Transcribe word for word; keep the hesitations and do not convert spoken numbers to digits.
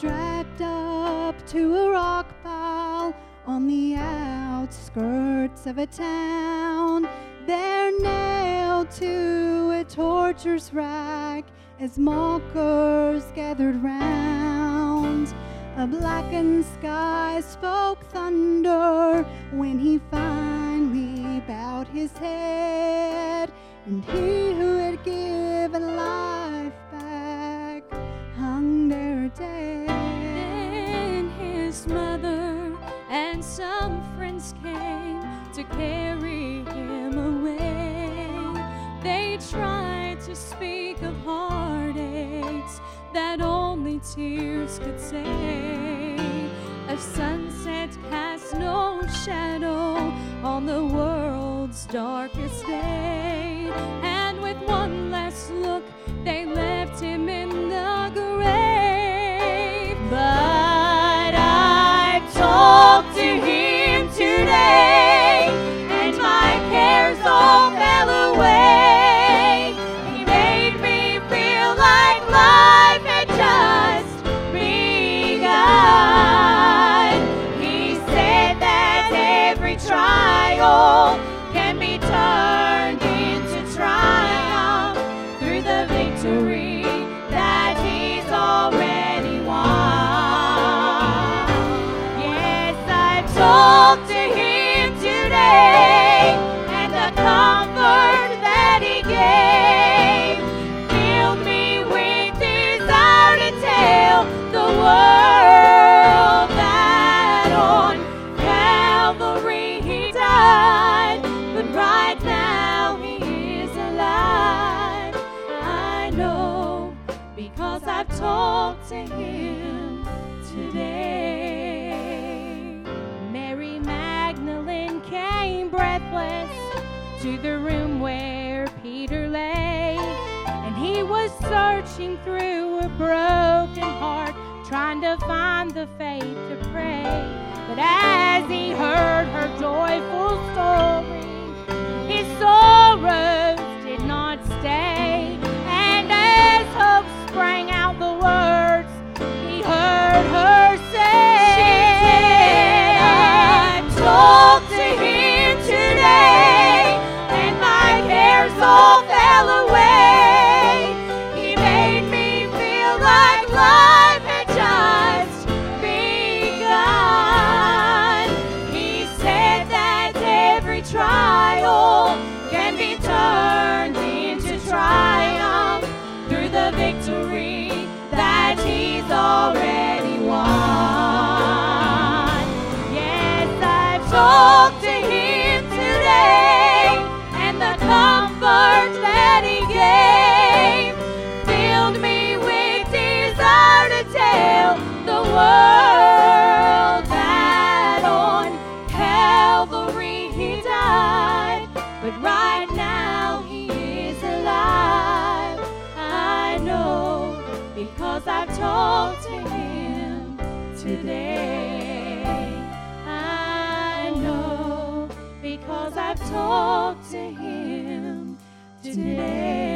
strapped up to a rock pile on the outskirts of a town. They're nailed to a torture's rack as mockers gathered round. A blackened sky spoke thunder when he finally bowed his head, and he who had given life back hung there dead. Then his mother and some friends came to carry him away. They tried to speak of heartaches that only tears could say. A sunset cast no shadow on the world's darkest day, and with one last look they left him in the grave. But I've talked to him today, and my cares all fell away. He made me feel like life had just begun. He said that every trial can be turned into triumph through the victory that he's already won. Yes, I've talked to him today, and the comfort that he gave filled me with desire to tell the world that on Calvary he died, but right now he is alive. I know because I've talked to him today. Mary Magdalene came breathless to the room where Peter lay, and he was searching through a broken heart, trying to find the faith to pray. But as he heard her joyful story, his sorrows did not stay, and as hope sprang out the words he heard her say. She said, I've talked to him today, and my cares all fell away. He made me feel like life had just begun. He said that every trial can be turned into triumph through the victory that he's already won. Yes, I've talked to him today, and the comfort that he gave filled me with desire to tell the world that on Calvary he died, but right now he is alive. I know because I've talked to him today. I know because I've talked to him today.